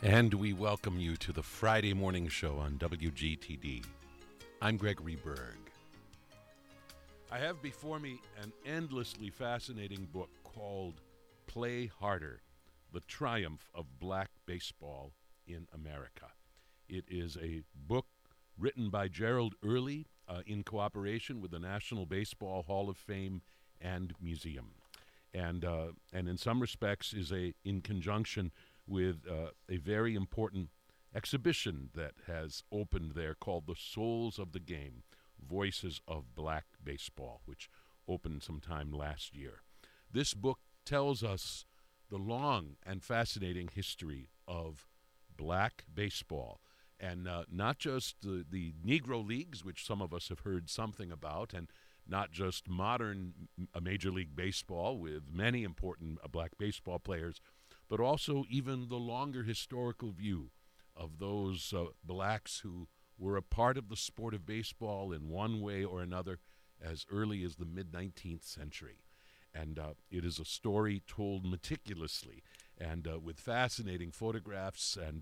And we welcome you to the Friday morning show on WGTD. I'm Gregory Berg. I have before me an endlessly fascinating book called Play Harder: The Triumph of Black Baseball in America. It is a book written by Gerald Early in cooperation with the National Baseball Hall of Fame and Museum. And in some respects is in conjunction with a very important exhibition that has opened there called The Souls of the Game, Voices of Black Baseball, which opened sometime last year. This book tells us the long and fascinating history of black baseball, and not just the Negro Leagues, which some of us have heard something about, and not just modern Major League Baseball with many important black baseball players, but also even the longer historical view of those blacks who were a part of the sport of baseball in one way or another as early as the mid-19th century. And it is a story told meticulously and with fascinating photographs and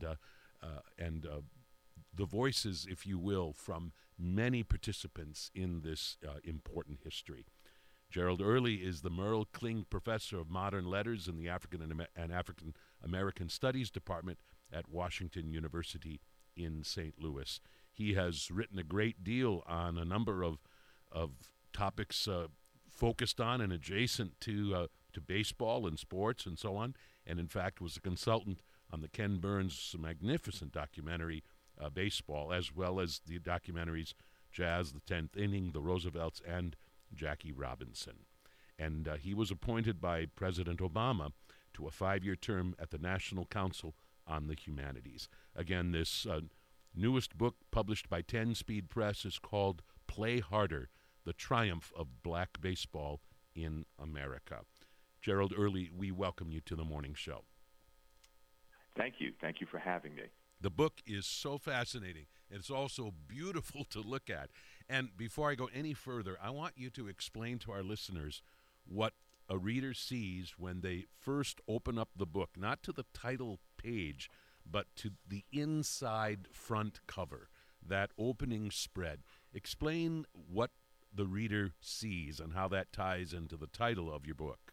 the voices, if you will, from many participants in this important history. Gerald Early is the Merle Kling Professor of Modern Letters in the African and African American Studies Department at Washington University in St. Louis. He has written a great deal on a number of topics focused on and adjacent to baseball and sports and so on, and in fact was a consultant on the Ken Burns magnificent documentary Baseball, as well as the documentaries Jazz, The 10th Inning, The Roosevelts, and Jackie Robinson. And he was appointed by President Obama to a 5-year term at the National Council on the Humanities. Again, this newest book published by 10 Speed Press is called Play Harder: The Triumph of Black Baseball in America. Gerald Early, we welcome you to the morning show. Thank you. Thank you for having me. The book is so fascinating. It's also beautiful to look at. And before I go any further, I want you to explain to our listeners what a reader sees when they first open up the book, not to the title page, but to the inside front cover, that opening spread. Explain what the reader sees and how that ties into the title of your book.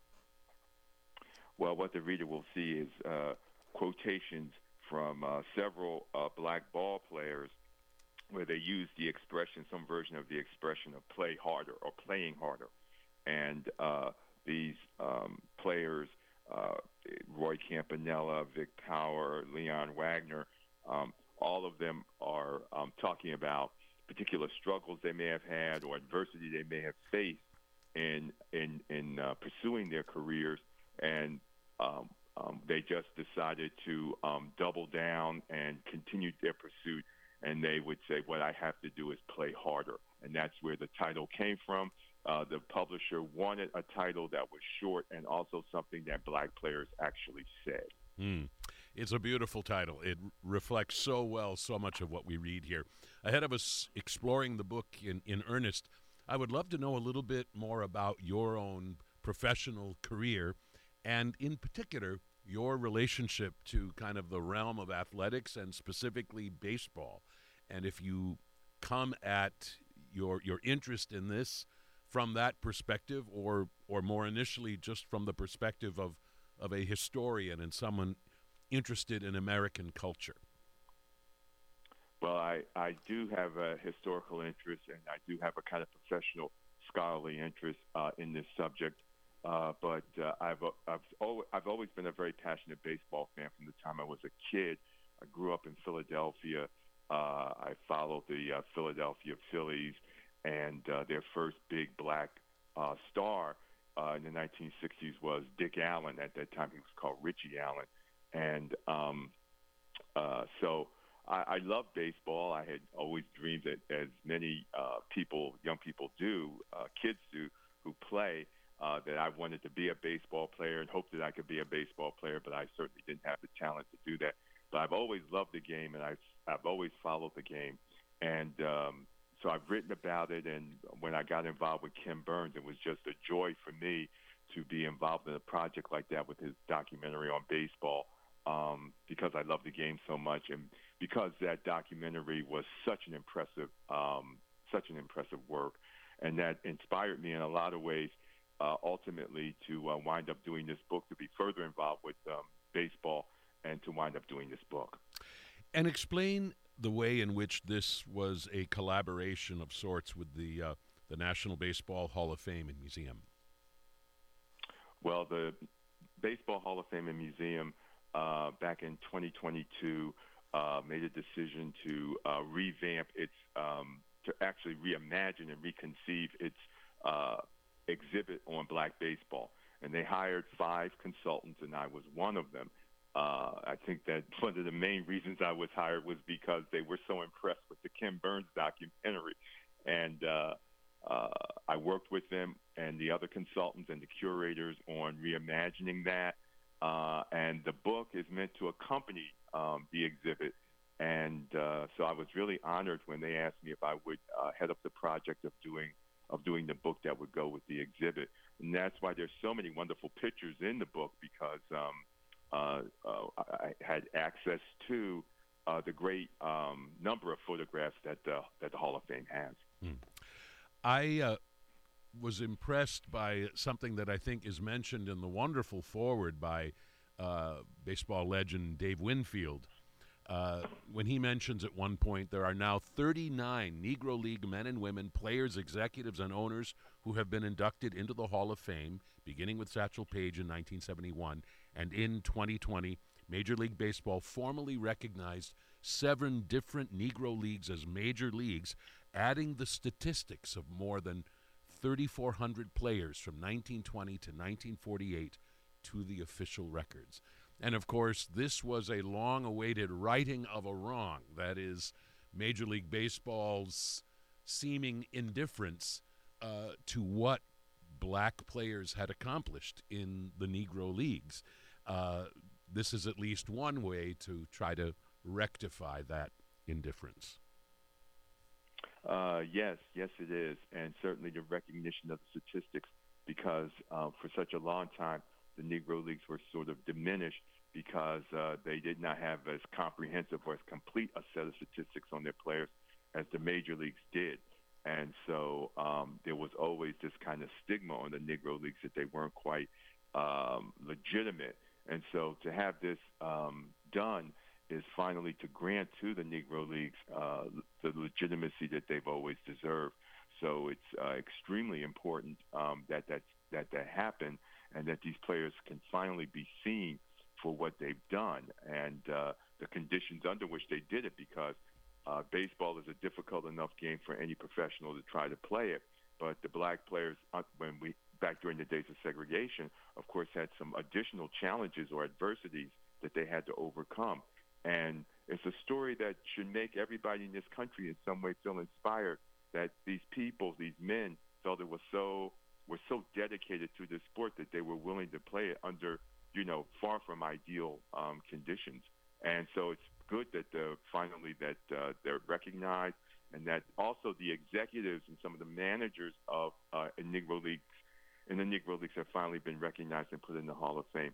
Well, what the reader will see is quotations from several black ball players where they use the expression, some version of the expression of play harder or playing harder. And these players, Roy Campanella, Vic Power, Leon Wagner, all of them are talking about particular struggles they may have had or adversity they may have faced in pursuing their careers, and they just decided to double down and continue their pursuit. And they would say, what I have to do is play harder. And that's where the title came from. The publisher wanted a title that was short and also something that black players actually said. It's a beautiful title. It reflects so well so much of what we read here. Ahead of us exploring the book in earnest, I would love to know a little bit more about your own professional career, and in particular, your relationship to kind of the realm of athletics and specifically baseball. And if you come at your interest in this from that perspective, or more initially just from the perspective of a historian and someone interested in American culture. Well, I do have a historical interest, and I do have a kind of professional scholarly interest in this subject. But I've always been a very passionate baseball fan from the time I was a kid. I grew up in Philadelphia. I followed the Philadelphia Phillies, and their first big black star in the 1960s was Dick Allen. At that time, he was called Richie Allen. And so I love baseball. I had always dreamed that, as many young people do, kids do, who play, that I wanted to be a baseball player and hoped that I could be a baseball player, but I certainly didn't have the talent to do that. But I've always loved the game, and I've always followed the game. And so I've written about it, and when I got involved with Ken Burns, it was just a joy for me to be involved in a project like that with his documentary on baseball. because I love the game so much, and because that documentary was such an impressive work, and that inspired me in a lot of ways. Ultimately, to wind up doing this book, to be further involved with baseball, and to wind up doing this book. And explain the way in which this was a collaboration of sorts with the National Baseball Hall of Fame and Museum. Well, the Baseball Hall of Fame and Museum back in 2022 made a decision to revamp its, to actually reimagine and reconceive its exhibit on black baseball. And they hired 5 consultants, and I was one of them. I think that one of the main reasons I was hired was because they were so impressed with the Ken Burns documentary. And I worked with them and the other consultants and the curators on reimagining that. And the book is meant to accompany the exhibit. And so I was really honored when they asked me if I would head up the project of doing the book that would go with the exhibit. And that's why there's so many wonderful pictures in the book, because I had access to the great number of photographs that the Hall of Fame has. I was impressed by something that I think is mentioned in the wonderful foreword by baseball legend Dave Winfield. When he mentions at one point there are now 39 Negro League men and women, players, executives, and owners who have been inducted into the Hall of Fame, beginning with Satchel Paige in 1971, and in 2020, Major League Baseball formally recognized 7 different Negro leagues as major leagues, adding the statistics of more than 3,400 players from 1920 to 1948 to the official records. And, of course, this was a long-awaited righting of a wrong. That is, Major League Baseball's seeming indifference to what black players had accomplished in the Negro Leagues. This is at least one way to try to rectify that indifference. Yes, it is, and certainly the recognition of the statistics, because for such a long time, the Negro Leagues were sort of diminished because they did not have as comprehensive or as complete a set of statistics on their players as the major leagues did. And so there was always this kind of stigma on the Negro Leagues that they weren't quite legitimate. And so to have this done is finally to grant to the Negro Leagues the legitimacy that they've always deserved. So it's extremely important that happen, and that these players can finally be seen for what they've done and the conditions under which they did it, because baseball is a difficult enough game for any professional to try to play it. But the black players, back during the days of segregation, of course, had some additional challenges or adversities that they had to overcome. And it's a story that should make everybody in this country in some way feel inspired that these people, these men, felt it were so dedicated to this sport that they were willing to play it under, far from ideal conditions. And so it's good that finally that they're recognized, and that also the executives and some of the managers of in the Negro Leagues have finally been recognized and put in the Hall of Fame.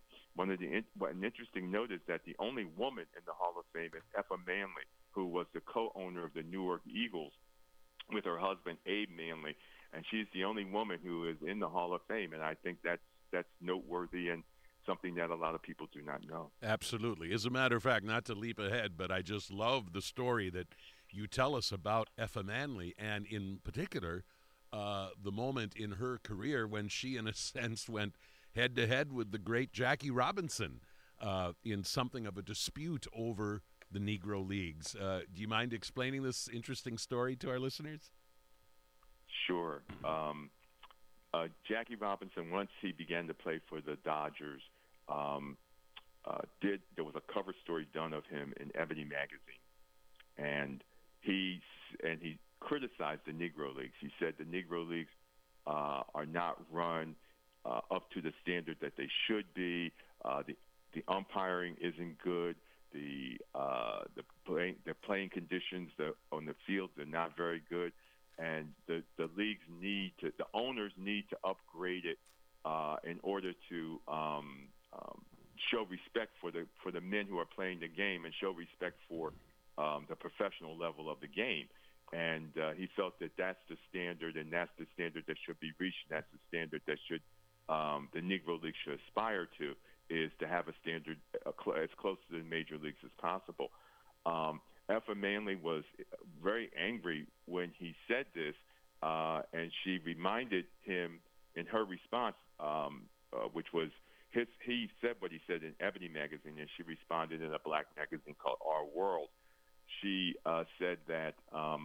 An interesting note is that the only woman in the Hall of Fame is Effa Manley, who was the co-owner of the Newark Eagles with her husband Abe Manley, and she's the only woman who is in the Hall of Fame. And I think that's noteworthy and something that a lot of people do not know. Absolutely. As a matter of fact, not to leap ahead, but I just love the story that you tell us about Effa Manley, and in particular, the moment in her career when she, in a sense, went head-to-head with the great Jackie Robinson in something of a dispute over the Negro Leagues. Do you mind explaining this interesting story to our listeners? Sure. Jackie Robinson, once he began to play for the Dodgers, there was a cover story done of him in Ebony magazine, and he criticized the Negro Leagues. He said the Negro Leagues are not run up to the standard that they should be. The umpiring isn't good. The playing conditions on the field are not very good, and the owners need to upgrade it in order to show respect for the men who are playing the game and show respect for the professional level of the game. And he felt that that's the standard, and that's the standard that should be reached. And that's the standard that should the Negro League should aspire to, is to have a standard as close to the major leagues as possible. Effa Manley was very angry when he said this, and she reminded him in her response, which was he said what he said in Ebony magazine, and she responded in a black magazine called Our World. She said that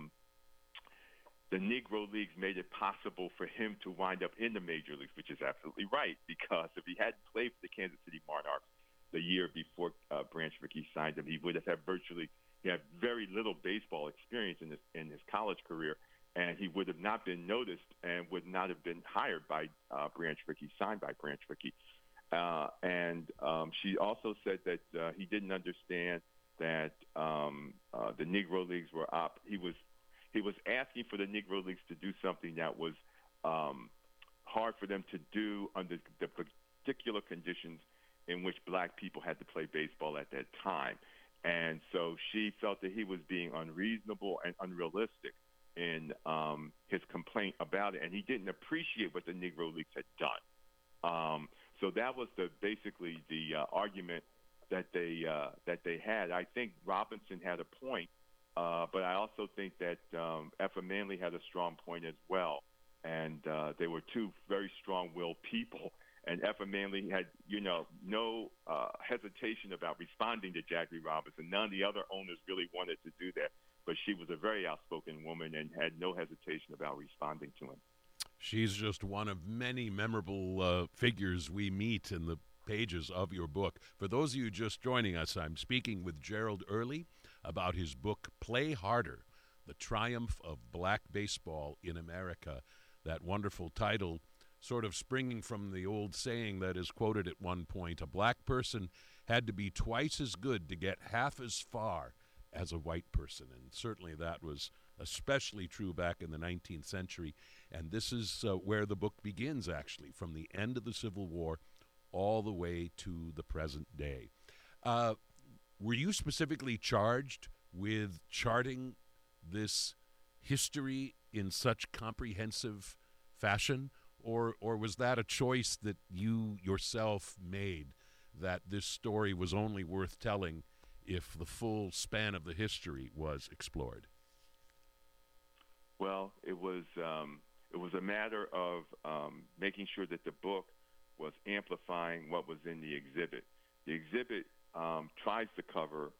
the Negro Leagues made it possible for him to wind up in the major leagues, which is absolutely right, because if he hadn't played for the Kansas City Monarchs the year before Branch Rickey signed him, he would have had very little baseball experience in his college career, and he would have not been noticed and would not have been hired by Branch Rickey, signed by Branch Rickey. And she also said that he didn't understand that the Negro Leagues were he was asking for the Negro Leagues to do something that was hard for them to do under the particular conditions in which black people had to play baseball at that time. And so she felt that he was being unreasonable and unrealistic in his complaint about it, and he didn't appreciate what the Negro Leagues had done. So that was basically the argument that they had. I think Robinson had a point, but I also think that Effa Manley had a strong point as well. And they were two very strong-willed people. And Effa Manley had, no hesitation about responding to Jackie Robinson. None of the other owners really wanted to do that. But she was a very outspoken woman and had no hesitation about responding to him. She's just one of many memorable figures we meet in the pages of your book. For those of you just joining us, I'm speaking with Gerald Early about his book, Play Harder, The Triumph of Black Baseball in America. That wonderful title sort of springing from the old saying that is quoted at one point, a black person had to be twice as good to get half as far as a white person. And certainly that was especially true back in the 19th century. And this is where the book begins, actually, from the end of the Civil War all the way to the present day. Were you specifically charged with charting this history in such comprehensive fashion, or was that a choice that you yourself made, that this story was only worth telling if the full span of the history was explored? Well, it was a matter of making sure that the book was amplifying what was in the exhibit. The exhibit tries to cover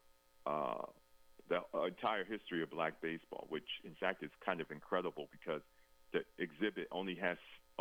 the entire history of black baseball, which in fact is kind of incredible because the exhibit only had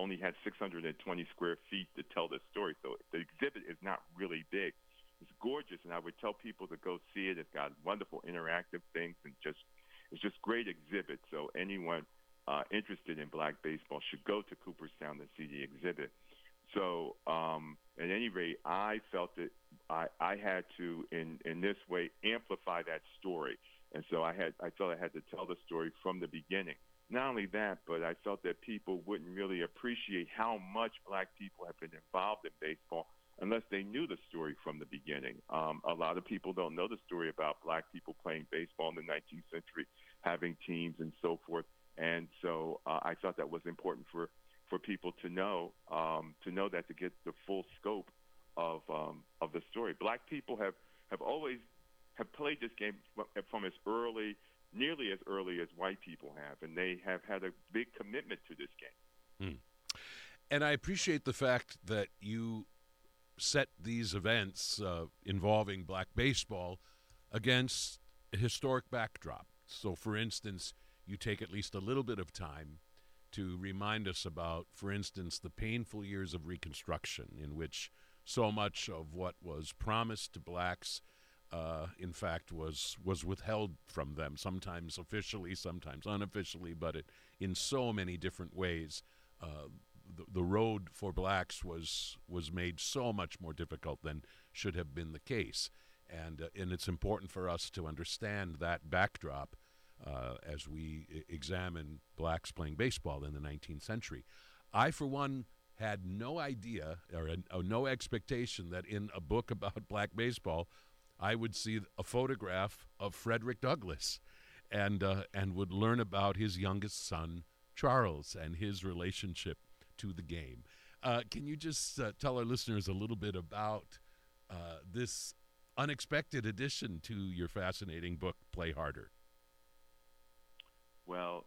620 square feet to tell the story. So the exhibit is not really big. It's gorgeous, and I would tell people to go see it. It's got wonderful interactive things, and it's just great exhibit. So anyone interested in black baseball should go to Cooperstown to see the exhibit. So at any rate, I felt that I had to, in this way, amplify that story. And so I felt I had to tell the story from the beginning. Not only that, but I felt that people wouldn't really appreciate how much black people have been involved in baseball unless they knew the story from the beginning. A lot of people don't know the story about black people playing baseball in the 19th century, having teams and so forth. And so I thought that was important for people to know that, to get the full scope of the story. Black people have always played this game from nearly as early as white people have, and they have had a big commitment to this game. And I appreciate the fact that you set these events involving black baseball against a historic backdrop. So, for instance, you take at least a little bit of time to remind us about, for instance, the painful years of Reconstruction, in which so much of what was promised to blacks, in fact, was withheld from them, sometimes officially, sometimes unofficially, but in so many different ways. The road for blacks was made so much more difficult than should have been the case. And it's important for us to understand that backdrop as we examine blacks playing baseball in the 19th century. I, for one, had no idea or no expectation that in a book about black baseball, I would see a photograph of Frederick Douglass, and would learn about his youngest son, Charles, and his relationship to the game. Can you just tell our listeners a little bit about this unexpected addition to your fascinating book, Play Harder? Well,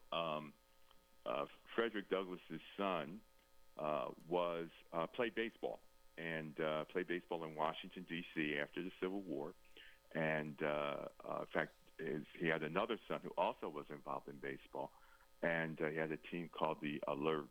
Frederick Douglass's son was played baseball and played baseball in Washington, D.C. after the Civil War. And in fact, he had another son who also was involved in baseball. And he had a team called the Alerts.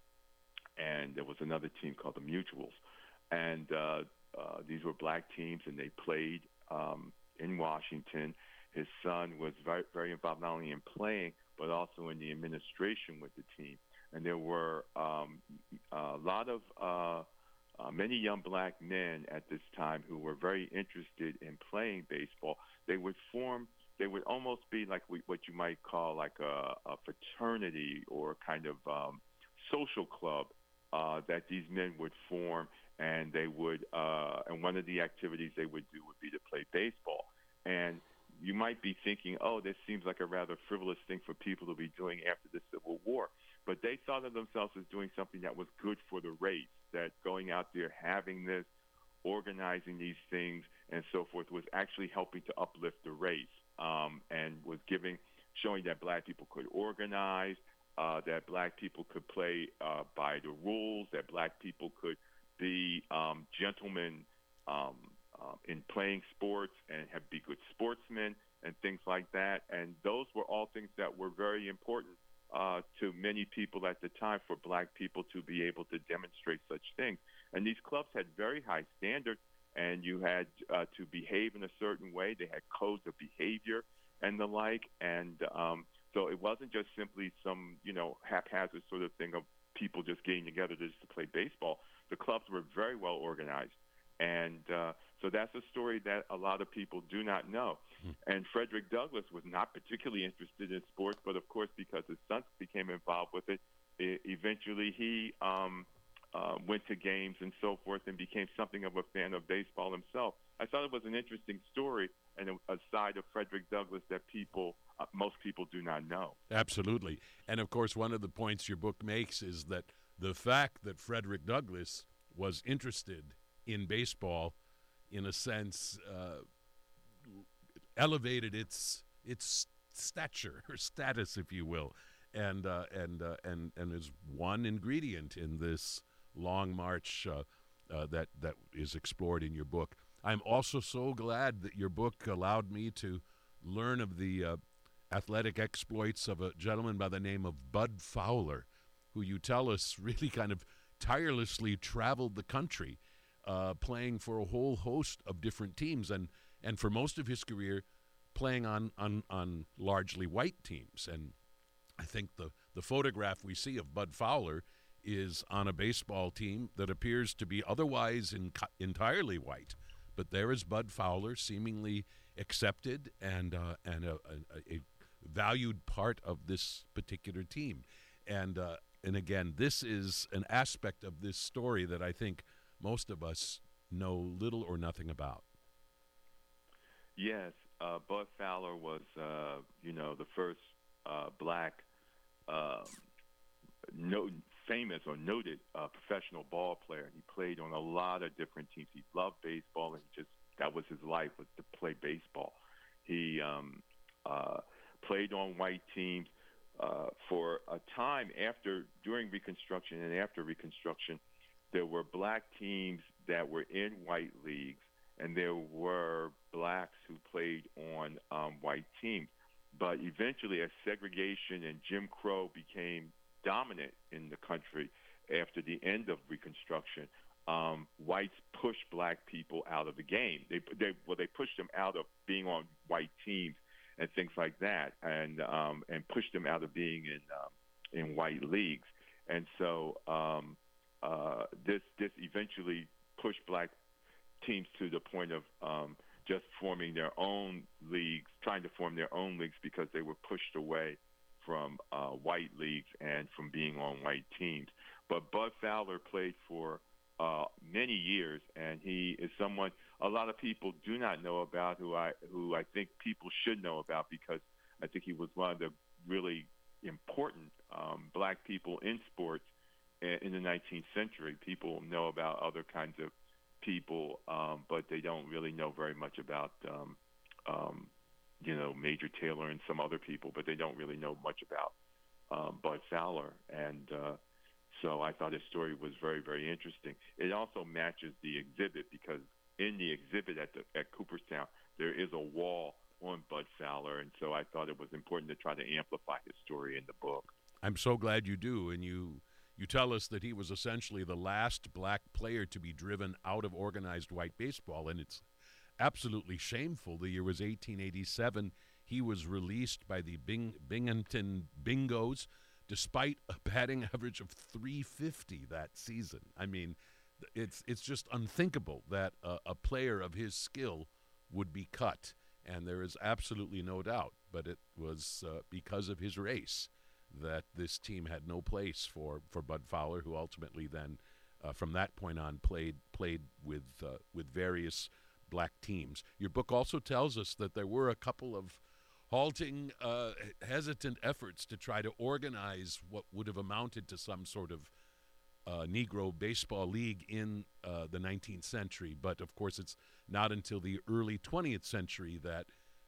And there was another team called the Mutuals. And these were black teams, and they played in Washington. His son was very, very involved not only in playing, but also in the administration with the team. And there were a lot of many young black men at this time who were very interested in playing baseball. They would almost be like what you might call like a fraternity or kind of social club that these men would form, and they would and one of the activities they would do would be to play baseball. And you might be thinking, oh, this seems like a rather frivolous thing for people to be doing after the Civil War. But they thought of themselves as doing something that was good for the race, that going out there, having this, organizing these things, and so forth was actually helping to uplift the race, and was showing that black people could organize, that black people could play by the rules, that black people could be gentlemen in playing sports and be good sportsmen and things like that. And those were all things that were very important to many people at the time, for black people to be able to demonstrate such things. And these clubs had very high standards, and you had to behave in a certain way. They had codes of behavior and the like. And so it wasn't just simply some, haphazard sort of thing of people just getting together just to play baseball. The clubs were very well organized. And so that's a story that a lot of people do not know. And Frederick Douglass was not particularly interested in sports, but of course, because his son became involved with it, eventually he went to games and so forth and became something of a fan of baseball himself. I thought it was an interesting story and a side of Frederick Douglass that most people do not know. Absolutely. And of course, one of the points your book makes is that the fact that Frederick Douglass was interested in baseball, in a sense, elevated its stature or status, if you will, and is one ingredient in this long march that is explored in your book. I'm also so glad that your book allowed me to learn of the athletic exploits of a gentleman by the name of Bud Fowler, who you tell us really kind of tirelessly traveled the country, playing for a whole host of different teams, and for most of his career playing on largely white teams. And I think the photograph we see of Bud Fowler is on a baseball team that appears to be otherwise entirely white. But there is Bud Fowler, seemingly accepted and a valued part of this particular team. And again, this is an aspect of this story that I think most of us know little or nothing about. Yes, Bud Fowler was, the first black, famous or noted professional ball player. He played on a lot of different teams. He loved baseball, and that was his life, was to play baseball. He played on white teams for a time during Reconstruction and after Reconstruction. There were black teams that were in white leagues, and there were blacks who played on white teams. But eventually, as segregation and Jim Crow became dominant in the country after the end of Reconstruction, whites pushed black people out of the game. They pushed them out of being on white teams and things like that, and pushed them out of being in white leagues. And so this eventually pushed black teams to the point of just forming their own leagues, trying to form their own leagues, because they were pushed away from white leagues and from being on white teams. But Bud Fowler played for many years, and he is someone a lot of people do not know about, who I think people should know about, because I think he was one of the really important black people in sports in the 19th century. People know about other kinds of people, but they don't really know very much about Major Taylor and some other people, but they don't really know much about Bud Fowler. And so I thought his story was very, very interesting. It also matches the exhibit, because in the exhibit at Cooperstown, there is a wall on Bud Fowler, and so I thought it was important to try to amplify his story in the book. I'm so glad you do, and you tell us that he was essentially the last black player to be driven out of organized white baseball, and it's absolutely shameful. The year was 1887. He was released by the Binghamton Bingos, despite a batting average of .350 that season. I mean, it's just unthinkable that a player of his skill would be cut, and there is absolutely no doubt. But it was because of his race that this team had no place for Bud Fowler, who ultimately then, from that point on, played with various black teams. Your book also tells us that there were a couple of halting, hesitant efforts to try to organize what would have amounted to some sort of Negro baseball league in the 19th century. But, of course, it's not until the early 20th century that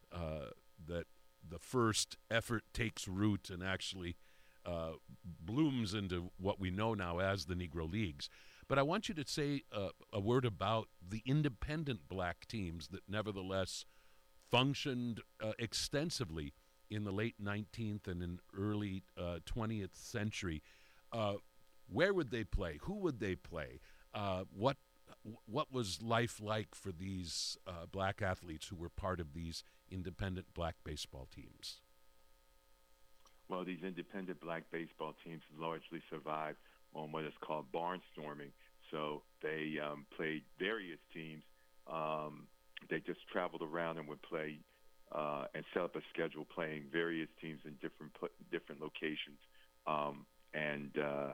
the first effort takes root and actually blooms into what we know now as the Negro Leagues. But I want you to say a word about the independent black teams that nevertheless functioned extensively in the late 19th and in early 20th century. Where would they play? Who would they play? What was life like for these black athletes who were part of these independent black baseball teams? Well, these independent black baseball teams largely survived on what is called barnstorming. So they played various teams. They just traveled around and would play and set up a schedule playing various teams in different locations, and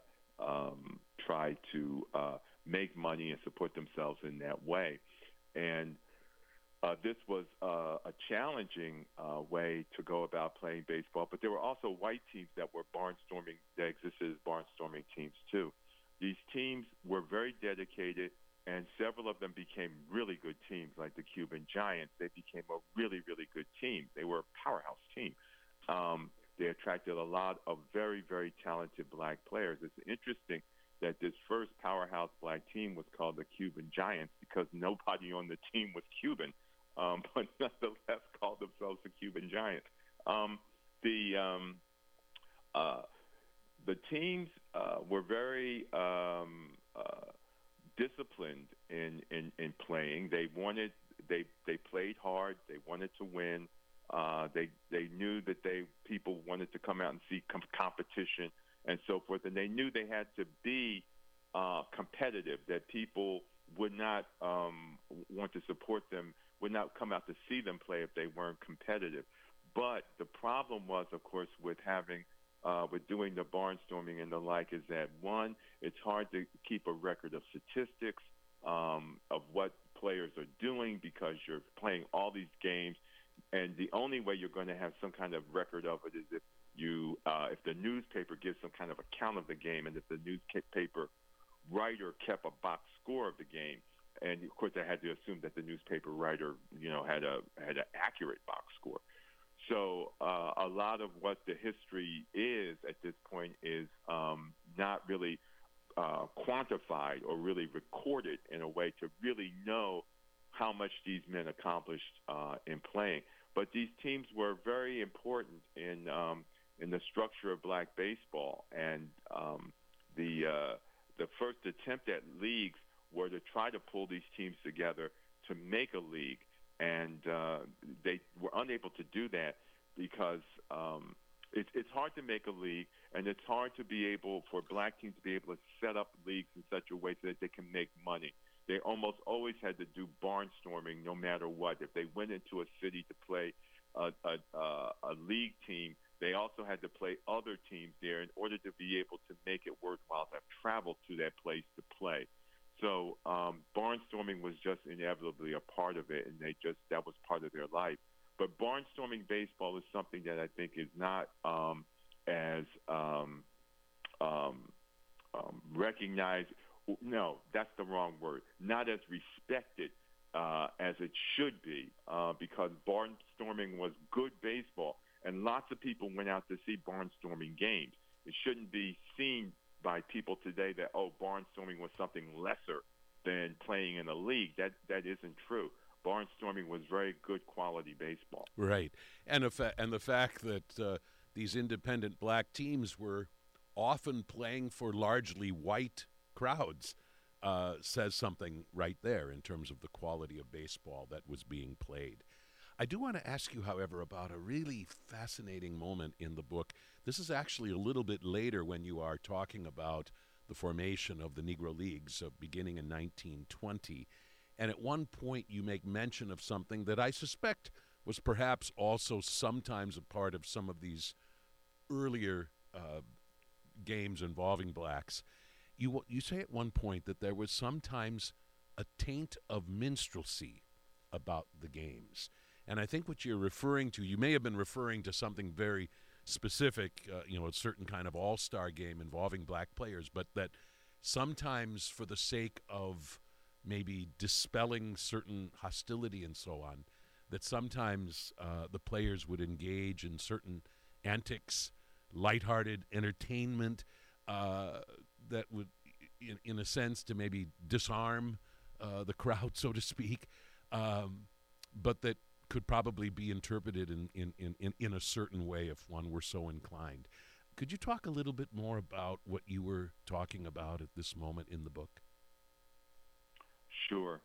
try to make money and support themselves in that way. And this was a challenging way to go about playing baseball, but there were also white teams that were barnstorming, that existed as barnstorming teams too. These teams were very dedicated, and several of them became really good teams, like the Cuban Giants. They became a really, really good team. They were a powerhouse team. They attracted a lot of very, very talented black players. It's interesting that this first powerhouse black team was called the Cuban Giants because nobody on the team was Cuban, but nonetheless called themselves the Cuban Giants. The teams were very disciplined in playing. They played hard. They wanted to win. They knew that people wanted to come out and see competition and so forth, and they knew they had to be competitive, that people would not want to support them, would not come out to see them play if they weren't competitive. But the problem was, of course, with doing the barnstorming and the like, is that, one, it's hard to keep a record of statistics of what players are doing because you're playing all these games, and the only way you're going to have some kind of record of it is if the newspaper gives some kind of account of the game, and if the newspaper writer kept a box score of the game. And of course, I had to assume that the newspaper writer, had an accurate box score. So a lot of what the history is at this point is not really quantified or really recorded in a way to really know how much these men accomplished in playing. But these teams were very important in the structure of black baseball, and the first attempt at leagues were to try to pull these teams together to make a league, and they were unable to do that because it's hard to make a league, and it's hard to be able for black teams to be able to set up leagues in such a way so that they can make money. They almost always had to do barnstorming no matter what. If they went into a city to play a league team, They also had to play other teams there in order to be able to make it worthwhile to have traveled to that place to play. So barnstorming was just inevitably a part of it, and that was part of their life. But barnstorming baseball is something that I think is not as recognized. No, that's the wrong word. Not as respected as it should be, because barnstorming was good baseball, and lots of people went out to see barnstorming games. It shouldn't be seen by people today that, barnstorming was something lesser than playing in a league. That isn't true. Barnstorming was very good quality baseball. Right, and the fact that these independent black teams were often playing for largely white crowds says something right there in terms of the quality of baseball that was being played. I do want to ask you, however, about a really fascinating moment in the book. This is actually a little bit later when you are talking about the formation of the Negro Leagues beginning in 1920. And at one point you make mention of something that I suspect was perhaps also sometimes a part of some of these earlier games involving blacks. You say at one point that there was sometimes a taint of minstrelsy about the games. And I think what you're referring to, you may have been referring to something very specific, a certain kind of all-star game involving black players, but that sometimes for the sake of maybe dispelling certain hostility and so on, that sometimes the players would engage in certain antics, lighthearted entertainment that would, in a sense, to maybe disarm the crowd, so to speak, but that could probably be interpreted in a certain way if one were so inclined. Could you talk a little bit more about what you were talking about at this moment in the book? Sure.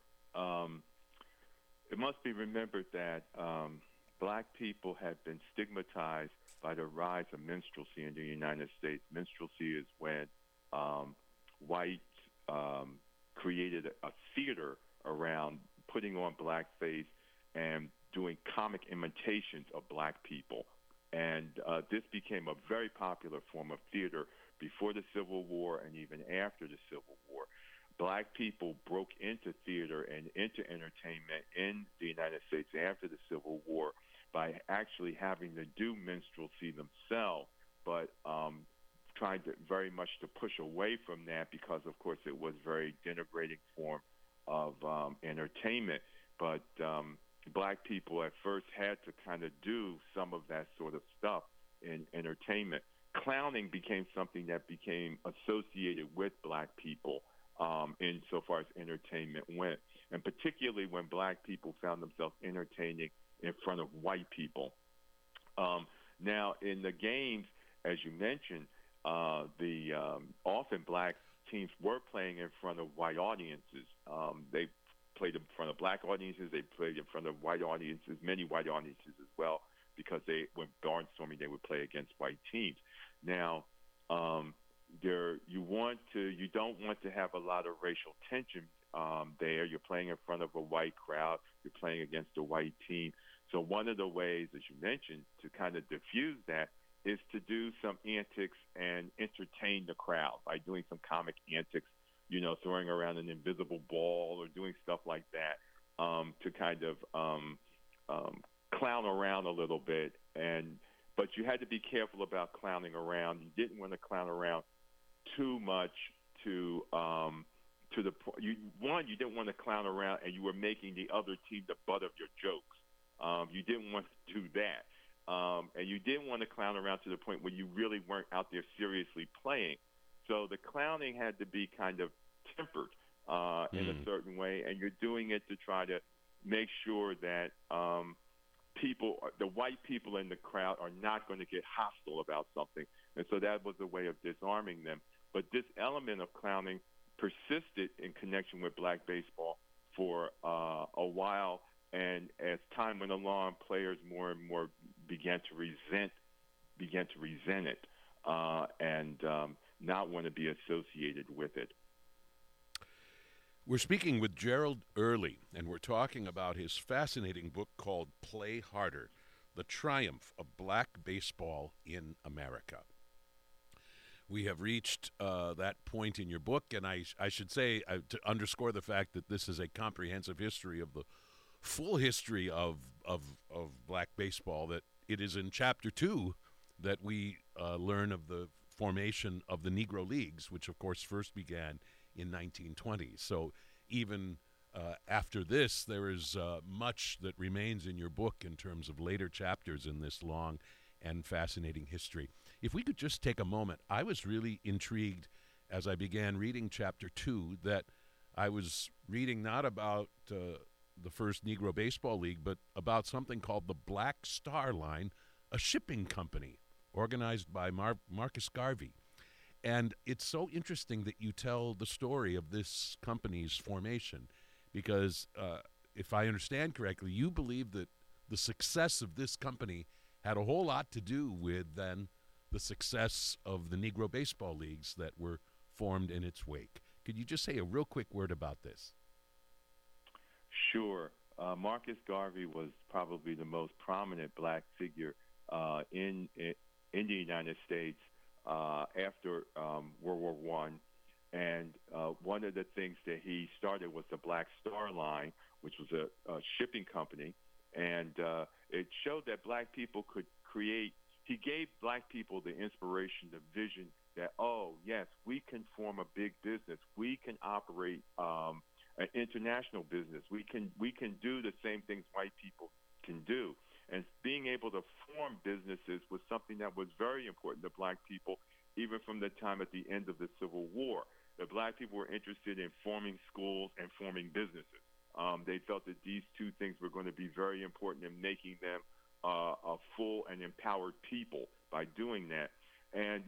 It must be remembered that black people have been stigmatized by the rise of minstrelsy in the United States. Minstrelsy is when whites created a theater around putting on blackface and doing comic imitations of black people. And this became a very popular form of theater before the Civil War and even after the Civil War. Black people broke into theater and into entertainment in the United States after the Civil War by actually having to do minstrelsy themselves, but tried to very much to push away from that because, of course, it was a very denigrating form of entertainment. But black people at first had to kind of do some of that sort of stuff in entertainment. Clowning became something that became associated with black people insofar as entertainment went, and particularly when black people found themselves entertaining in front of white people. Now, in the games, as you mentioned, often black teams were playing in front of white audiences. They played in front of black audiences. They played in front of white audiences, many white audiences as well, because when barnstorming, they would play against white teams. Now, you don't want to have a lot of racial tension there. You're playing in front of a white crowd. You're playing against a white team. So one of the ways, as you mentioned, to kind of diffuse that is to do some antics and entertain the crowd by doing some comic antics, throwing around an invisible ball or doing stuff like that to kind of clown around a little bit. But you had to be careful about clowning around. You didn't want to clown around too much to the point. You didn't want to clown around and you were making the other team the butt of your jokes. You didn't want to do that. And you didn't want to clown around to the point where you really weren't out there seriously playing. So the clowning had to be kind of tempered in a certain way, and you're doing it to try to make sure that the white people in the crowd are not going to get hostile about something. And so that was a way of disarming them. But this element of clowning persisted in connection with black baseball for a while. And as time went along, players more and more began to resent it and not want to be associated with it. We're speaking with Gerald Early, and we're talking about his fascinating book called Play Harder, The Triumph of Black Baseball in America. We have reached that point in your book, and I should say, to underscore the fact that this is a comprehensive history of the full history of black baseball, that it is in Chapter 2 that we learn of the formation of the Negro Leagues, which, of course, first began in 1920. So even after this, there is much that remains in your book in terms of later chapters in this long and fascinating history. If we could just take a moment, I was really intrigued as I began reading Chapter 2 that I was reading not about the first Negro Baseball League, but about something called the Black Star Line, a shipping company organized by Marcus Garvey. And it's so interesting that you tell the story of this company's formation, because if I understand correctly, you believe that the success of this company had a whole lot to do with then the success of the Negro Baseball Leagues that were formed in its wake. Could you just say a real quick word about this? Sure. Marcus Garvey was probably the most prominent black figure in the United States after World War I. And one of the things that he started was the Black Star Line, which was a shipping company. And it showed that black people could create. He gave black people the inspiration, the vision that, oh, yes, we can form a big business. We can operate an international business. We can do the same things white people can do. And being able to form businesses was something that was very important to black people, even from the time at the end of the Civil War. The black people were interested in forming schools and forming businesses. They felt that these two things were going to be very important in making them a full and empowered people by doing that. And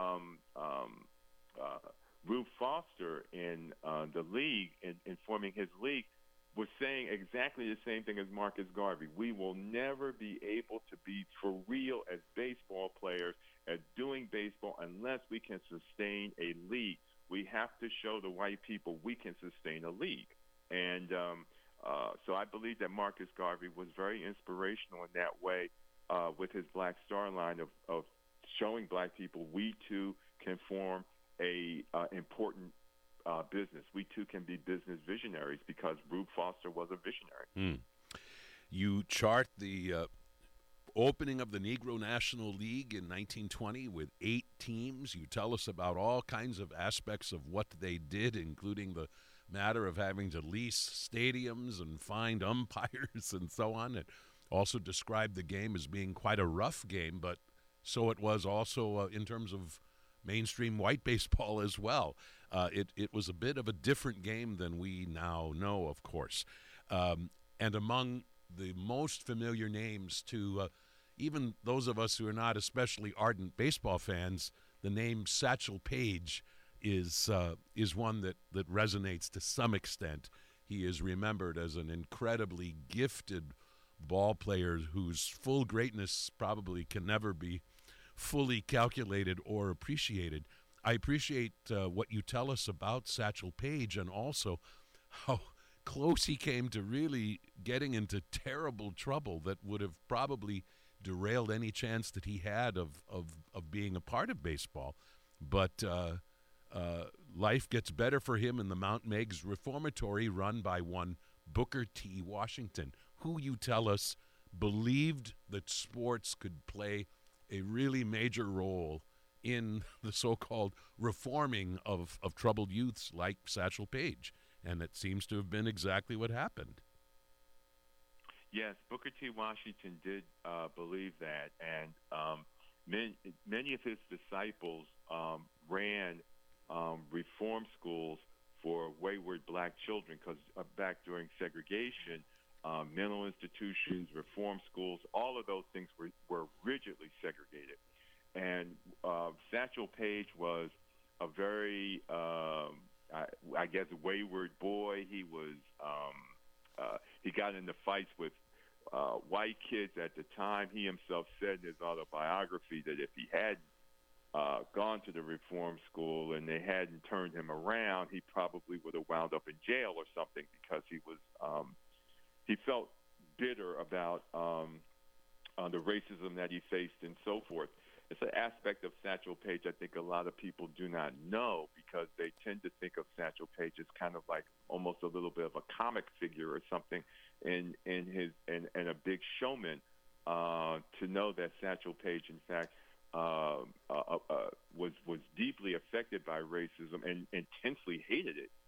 Ruth Foster in the league, in forming his league, was saying exactly the same thing as Marcus Garvey. We will never be able to be for real as baseball players at doing baseball unless we can sustain a league. We have to show the white people we can sustain a league. And so I believe that Marcus Garvey was very inspirational in that way with his Black Star Line of showing black people we too can form a important business. We too can be business visionaries because Rube Foster was a visionary. You chart the opening of the Negro National League in 1920 with 8 teams. You tell us about all kinds of aspects of what they did, including the matter of having to lease stadiums and find umpires and so on. It also described the game as being quite a rough game, but so it was also in terms of mainstream white baseball as well. It was a bit of a different game than we now know, of course. And among the most familiar names to even those of us who are not especially ardent baseball fans, the name Satchel Paige is one that resonates to some extent. He is remembered as an incredibly gifted ball player whose full greatness probably can never be fully calculated or appreciated. I appreciate what you tell us about Satchel Paige and also how close he came to really getting into terrible trouble that would have probably derailed any chance that he had of being a part of baseball. But life gets better for him in the Mount Meigs Reformatory run by one Booker T. Washington, who you tell us believed that sports could play a really major role in the so-called reforming of troubled youths like Satchel Paige. And it seems to have been exactly what happened. Yes, Booker T. Washington did believe that. And many of his disciples ran reform schools for wayward black children because back during segregation, mental institutions, reform schools, all of those things were rigidly segregated. And Satchel Paige was a very, I guess, wayward boy. He was, he got into fights with white kids at the time. He himself said in his autobiography that if he hadn't gone to the reform school and they hadn't turned him around, he probably would have wound up in jail or something because he was, he felt bitter about the racism that he faced and so forth. It's an aspect of Satchel Paige I think a lot of people do not know, because they tend to think of Satchel Paige as kind of like almost a little bit of a comic figure or something in a big showman. To know that Satchel Paige, in fact, was deeply affected by racism and intensely hated it.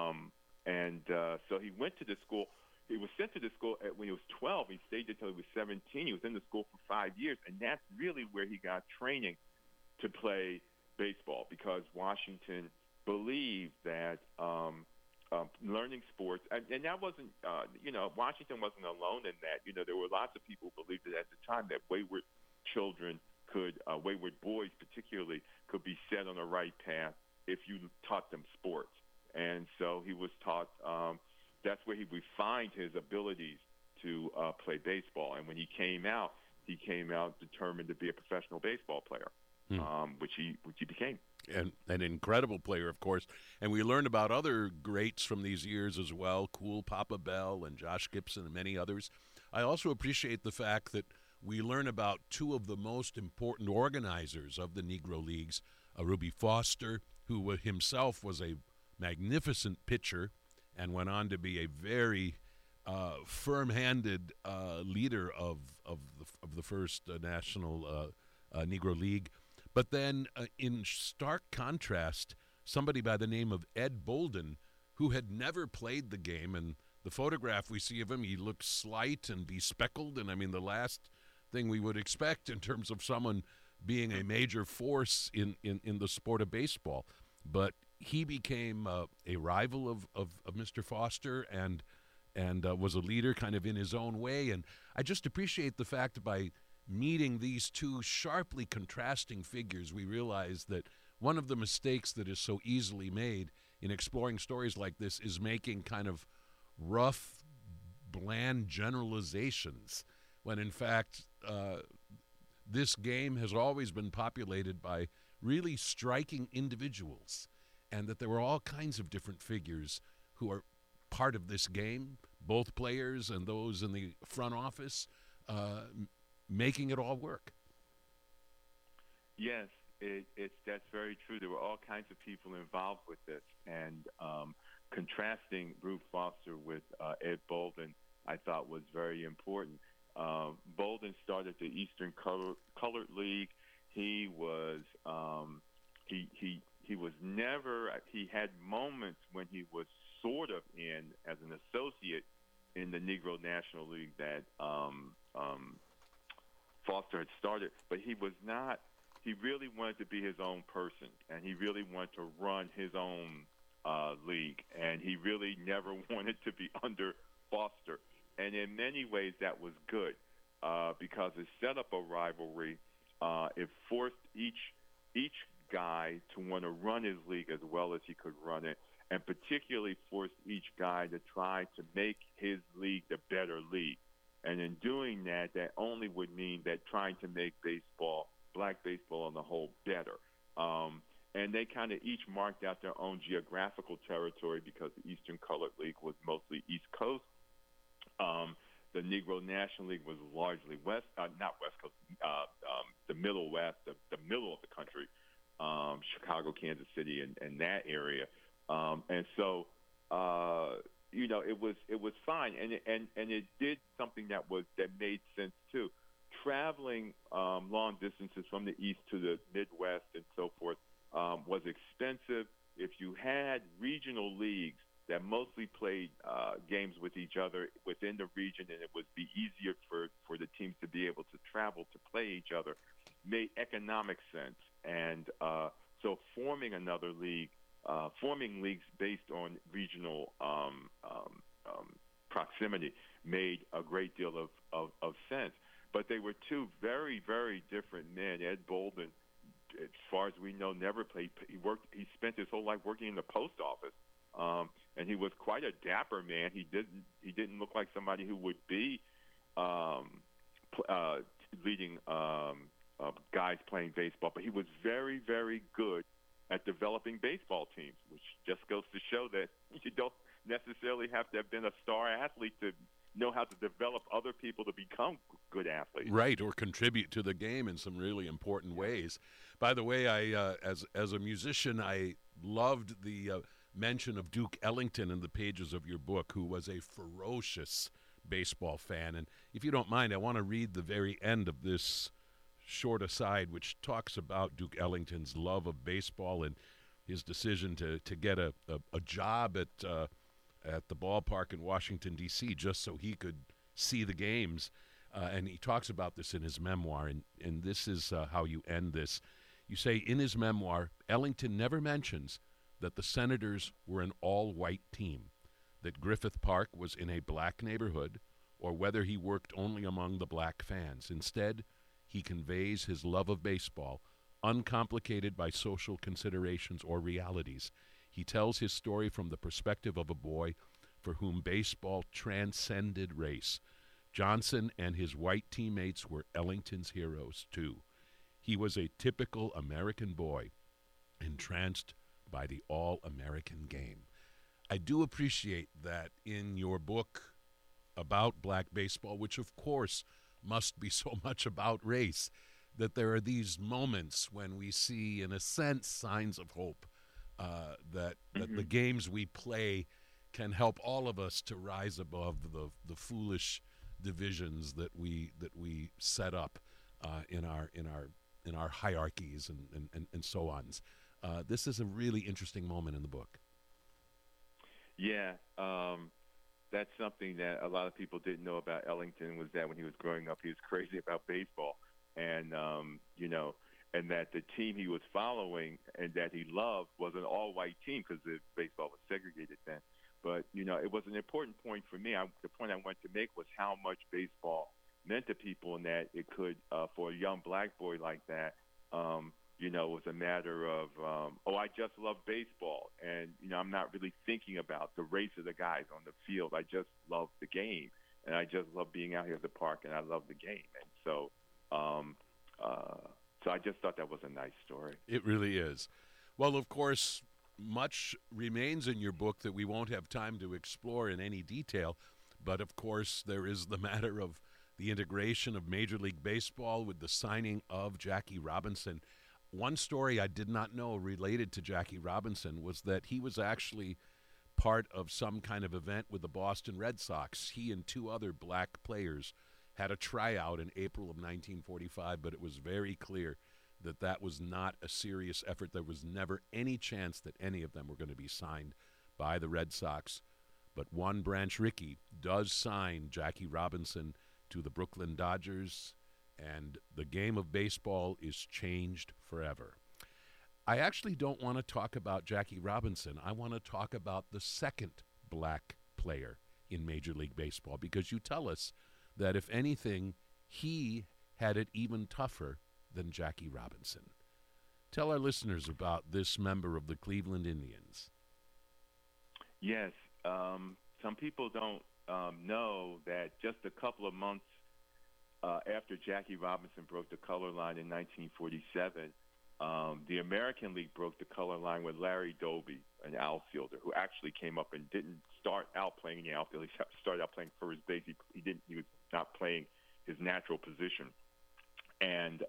So he went to the school. He was sent to the school when he was 12. He stayed until he was 17. He was in the school for 5 years, and that's really where he got training to play baseball, because Washington believed that learning sports, and that wasn't, Washington wasn't alone in that. There were lots of people who believed it at the time, that wayward children wayward boys particularly, could be set on the right path if you taught them sports. And so he was taught, that's where he refined his abilities to play baseball. And when he came out determined to be a professional baseball player, which he became. And an incredible player, of course. And we learned about other greats from these years as well, Cool Papa Bell and Josh Gibson and many others. I also appreciate the fact that we learn about two of the most important organizers of the Negro Leagues, Ruby Foster, who himself was a magnificent pitcher and went on to be a very firm-handed leader of the first National Negro League. But then in stark contrast, somebody by the name of Ed Bolden, who had never played the game, and the photograph we see of him, he looks slight and bespectacled, and I mean the last thing we would expect in terms of someone being a major force in the sport of baseball. But he became a rival of Mr. Foster and was a leader kind of in his own way. And I just appreciate the fact that by meeting these two sharply contrasting figures, we realize that one of the mistakes that is so easily made in exploring stories like this is making kind of rough, bland generalizations, when in fact this game has always been populated by really striking individuals, and that there were all kinds of different figures who are part of this game, both players and those in the front office, making it all work. Yes, that's very true. There were all kinds of people involved with this, and contrasting Rube Foster with Ed Bolden, I thought was very important. Bolden started the Eastern Colored League. He was he had moments when he was sort of in as an associate in the Negro National League that Foster had started, but he was not. He really wanted to be his own person, and he really wanted to run his own league, and he really never wanted to be under Foster. And in many ways, that was good because it set up a rivalry. It forced each guy to want to run his league as well as he could run it, and particularly forced each guy to try to make his league the better league. And in doing that, that only would mean that trying to make baseball, black baseball on the whole, better. And they kind of each marked out their own geographical territory because the Eastern Colored League was mostly East Coast. The Negro National League was largely not West Coast, the Middle West, the middle of the country, Chicago, Kansas City, and that area. And so, it was fine, and it did something that made sense too. Traveling long distances from the East to the Midwest and so forth was expensive. If you had regional leagues that mostly played games with each other within the region, and it would be easier for the teams to be able to travel to play each other, made economic sense. And so forming another league, forming leagues based on regional proximity made a great deal of sense. But they were two very, very different men. Ed Bolden, as far as we know, never played. He spent his whole life working in the post office. And he was quite a dapper man. He didn't look like somebody who would be leading guys playing baseball, but he was very, very good at developing baseball teams, which just goes to show that you don't necessarily have to have been a star athlete to know how to develop other people to become good athletes. Right, or contribute to the game in some really important ways. By the way, as a musician, I loved the mention of Duke Ellington in the pages of your book, who was a ferocious baseball fan. And if you don't mind, I want to read the very end of this short aside, which talks about Duke Ellington's love of baseball and his decision to get a job at the ballpark in Washington, D.C., just so he could see the games. And he talks about this in his memoir, and this is how you end this. You say, in his memoir, Ellington never mentions that the Senators were an all-white team, that Griffith Park was in a black neighborhood, or whether he worked only among the black fans. Instead, he conveys his love of baseball, uncomplicated by social considerations or realities. He tells his story from the perspective of a boy for whom baseball transcended race. Johnson and his white teammates were Ellington's heroes, too. He was a typical American boy, entranced by the all-American game. I do appreciate that in your book about black baseball, which of course must be so much about race, that there are these moments when we see, in a sense, signs of hope, that the games we play can help all of us to rise above the foolish divisions that we set up in our hierarchies and so on. This is a really interesting moment in the book. Yeah, that's something that a lot of people didn't know about Ellington, was that when he was growing up, he was crazy about baseball, and and that the team he was following and that he loved was an all-white team because the baseball was segregated then. But it was an important point for me. The point I wanted to make was how much baseball meant to people, and that it could, for a young black boy like that, was a matter of, I just love baseball. And, I'm not really thinking about the race of the guys on the field. I just love the game. And I just love being out here at the park, and I love the game. And so I just thought that was a nice story. It really is. Well, of course, much remains in your book that we won't have time to explore in any detail. But, of course, there is the matter of the integration of Major League Baseball with the signing of Jackie Robinson. One story I did not know related to Jackie Robinson was that he was actually part of some kind of event with the Boston Red Sox. He and two other black players had a tryout in April of 1945, but it was very clear that that was not a serious effort. There was never any chance that any of them were going to be signed by the Red Sox. But one Branch Rickey does sign Jackie Robinson to the Brooklyn Dodgers, and the game of baseball is changed forever. I actually don't want to talk about Jackie Robinson. I want to talk about the second black player in Major League Baseball, because you tell us that, if anything, he had it even tougher than Jackie Robinson. Tell our listeners about this member of the Cleveland Indians. Yes. Some people don't know that just a couple of months after Jackie Robinson broke the color line in 1947, the American League broke the color line with Larry Doby, an outfielder who actually came up and didn't start out playing in the outfield. He started out playing first base. He was not playing his natural position. And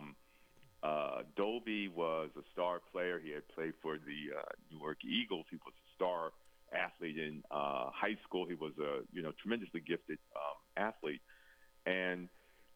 Doby was a star player. He had played for the Newark Eagles. He was a star athlete in high school. He was a tremendously gifted athlete, and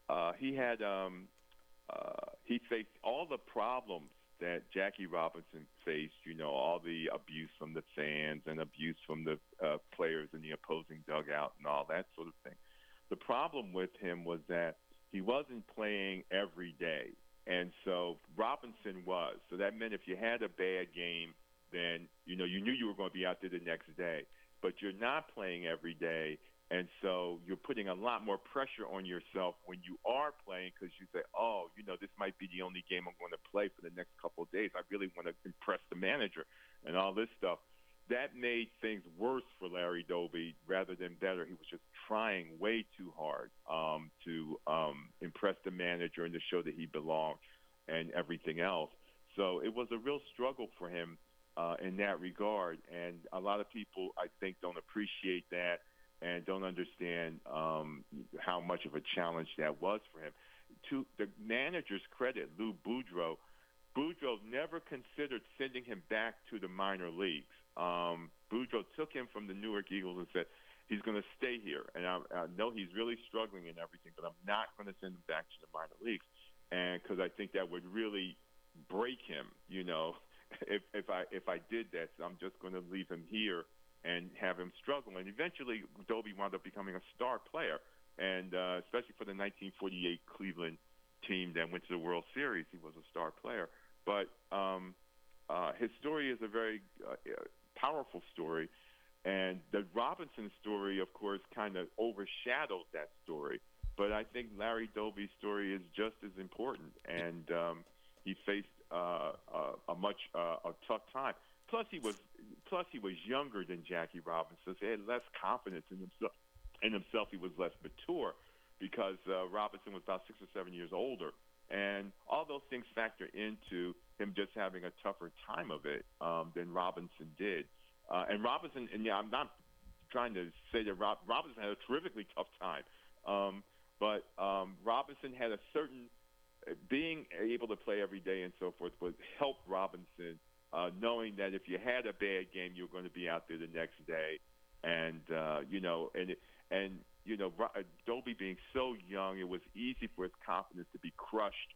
he faced all the problems that Jackie Robinson faced. All the abuse from the fans and abuse from the players in the opposing dugout and all that sort of thing. The problem with him was that he wasn't playing every day, and so Robinson was. So that meant if you had a bad game, then you knew you were going to be out there the next day. But you're not playing every day, and so you're putting a lot more pressure on yourself when you are playing, because you say, this might be the only game I'm going to play for the next couple of days. I really want to impress the manager and all this stuff. That made things worse for Larry Doby rather than better. He was just trying way too hard to impress the manager and to show that he belonged and everything else. So it was a real struggle for him in that regard. And a lot of people, I think, don't appreciate that. and don't understand how much of a challenge that was for him. To the manager's credit, Lou Boudreau never considered sending him back to the minor leagues. Boudreau took him from the Newark Eagles and said, he's going to stay here. And I know he's really struggling and everything, but I'm not going to send him back to the minor leagues. And because I think that would really break him, if I did that. So I'm just going to leave him here and have him struggle. And eventually, Doby wound up becoming a star player, and especially for the 1948 Cleveland team that went to the World Series, he was a star player. But his story is a very powerful story, and the Robinson story, of course, kind of overshadowed that story. But I think Larry Doby's story is just as important, and he faced a tough time. Plus, he was younger than Jackie Robinson, so he had less confidence in himself. He was less mature because Robinson was about 6 or 7 years older, and all those things factor into him just having a tougher time of it than Robinson did. And Robinson, and I'm not trying to say that Robinson had a terrifically tough time, but Robinson had a certain being able to play every day and so forth would help Robinson, knowing that if you had a bad game, you were going to be out there the next day, and Doby being so young, it was easy for his confidence to be crushed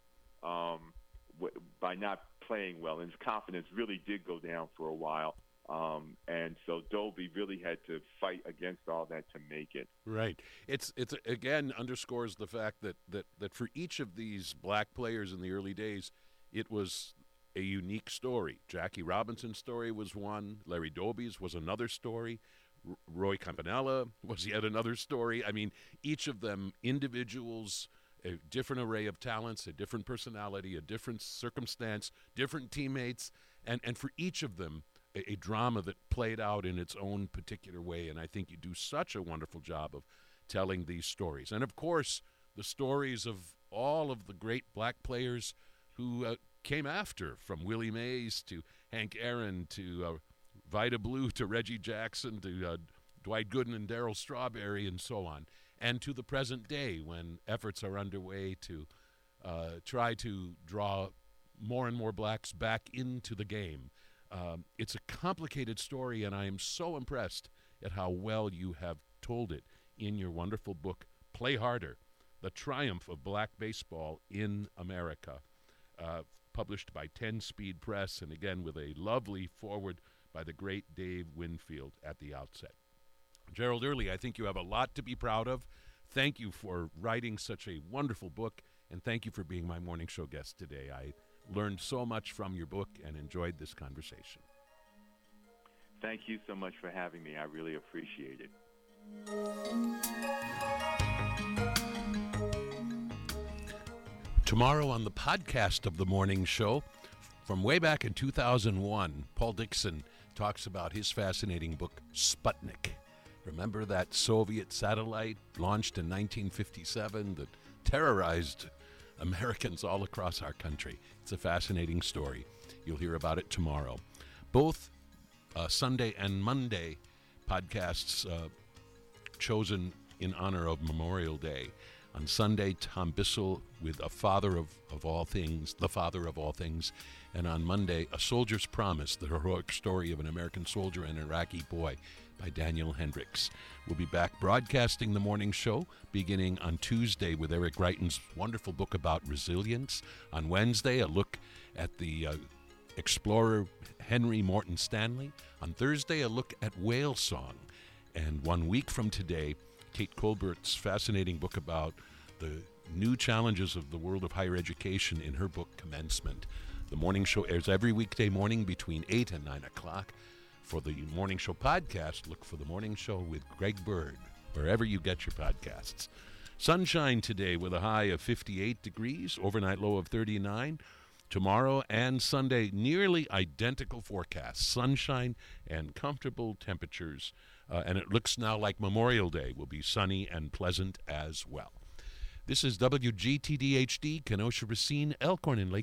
by not playing well, and his confidence really did go down for a while. And so Doby really had to fight against all that to make it. Right. It's again underscores the fact that for each of these black players in the early days, it was a unique story. Jackie Robinson's story was one. Larry Doby's was another story. Roy Campanella was yet another story. I mean, each of them individuals, a different array of talents, a different personality, a different circumstance, different teammates, and for each of them, a drama that played out in its own particular way. And I think you do such a wonderful job of telling these stories. And, of course, the stories of all of the great black players who came after, from Willie Mays to Hank Aaron to Vida Blue to Reggie Jackson to Dwight Gooden and Darryl Strawberry and so on, and to the present day when efforts are underway to try to draw more and more blacks back into the game. It's a complicated story, and I am so impressed at how well you have told it in your wonderful book, Play Harder, The Triumph of Black Baseball in America, published by 10 Speed Press, and again with a lovely foreword by the great Dave Winfield at the outset. Gerald Early, I think you have a lot to be proud of. Thank you for writing such a wonderful book, and thank you for being my morning show guest today. I learned so much from your book and enjoyed this conversation. Thank you so much for having me. I really appreciate it. Tomorrow on the podcast of the morning show, from way back in 2001, Paul Dixon talks about his fascinating book, Sputnik. Remember that Soviet satellite launched in 1957 that terrorized Americans all across our country? It's a fascinating story. You'll hear about it tomorrow. Both Sunday and Monday podcasts chosen in honor of Memorial Day. On Sunday, Tom Bissell with A Father of All Things, The Father of All Things. And on Monday, A Soldier's Promise, the heroic story of an American soldier and Iraqi boy by Daniel Hendricks. We'll be back broadcasting the morning show beginning on Tuesday with Eric Wrighton's wonderful book about resilience. On Wednesday, a look at the explorer Henry Morton Stanley. On Thursday, a look at whale song. And 1 week from today, Kate Colbert's fascinating book about the new challenges of the world of higher education in her book, Commencement. The morning show airs every weekday morning between 8 and 9 o'clock. For the morning show podcast, look for The Morning Show with Greg Berg, wherever you get your podcasts. Sunshine today with a high of 58 degrees, overnight low of 39. Tomorrow and Sunday, nearly identical forecasts, sunshine and comfortable temperatures. And it looks now like Memorial Day will be sunny and pleasant as well. This is WGTD HD, Kenosha, Racine, Elkhorn, and Lake